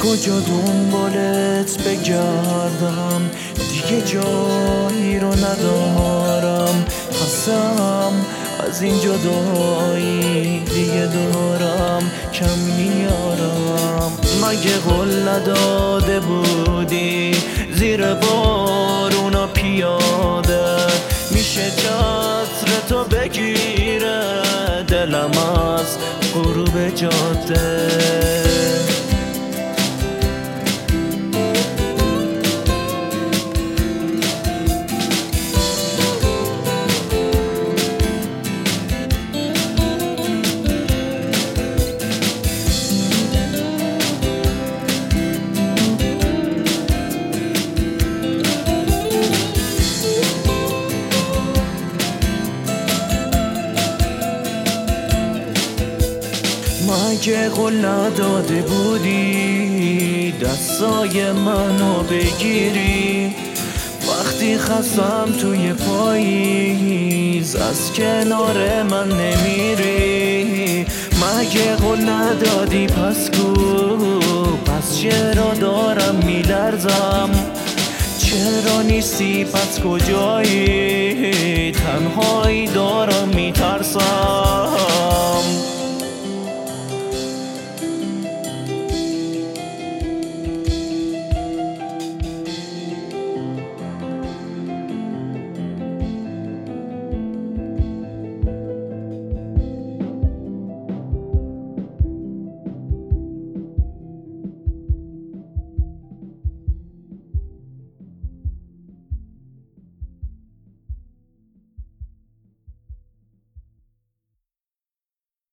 کجا دنبالت بگردم، دیگه جایی رو ندارم. خستم از این جدایی، دیگه دارم کم میارم. مگه قول نداده بودی زیر بارونا پیاده میشه چتر تو بگیره دلم از غروب جاده؟ مگه قول نداده بودی دستای منو بگیری وقتی خستم توی پاییز از کنار من نمیری؟ مگه قول ندادی پس کو، پس چرا دارم میلرزم؟ چرا نیستی پس کجایی؟ تنهایی دارم میترسم.